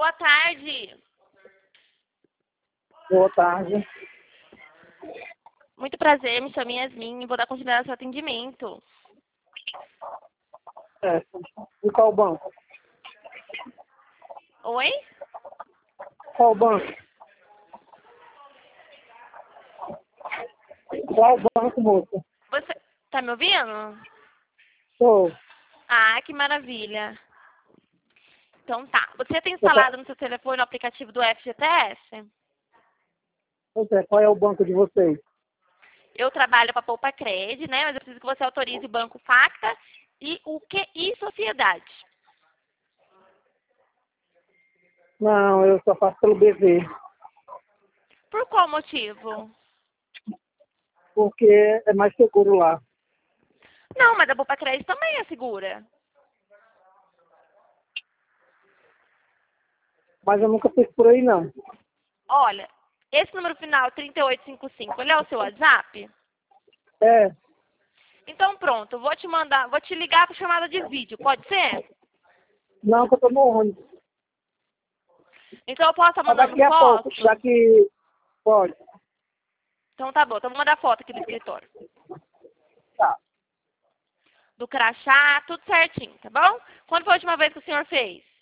Boa tarde. Boa tarde. Muito prazer, me chamo Yasmin e vou dar continuidade ao seu atendimento. E qual banco? Oi? Qual banco? Qual banco, moça? Você tá me ouvindo? Sou. Ah, que maravilha. Então tá. Você tem instalado no seu telefone o aplicativo do FGTS? Pois é, qual é o banco de vocês? Eu trabalho para Poupa Cred, né? Mas eu preciso que você autorize o Banco Facta e o QI Sociedade. Não, eu só faço pelo BV. Por qual motivo? Porque é mais seguro lá. Não, mas a Poupa Cred também é segura. Mas eu nunca fiz por aí, não. Olha, esse número final 3855, ele é o seu WhatsApp? É. Então pronto, eu vou te ligar com chamada de vídeo, pode ser? Não, que eu tô no ônibus. Então eu posso estar Mas mandando daqui a pouco, foto? daqui... Pode. Então tá bom, então eu vou mandar foto aqui do escritório. Tá. Do crachá, tudo certinho, tá bom? Quando foi a última vez que o senhor fez?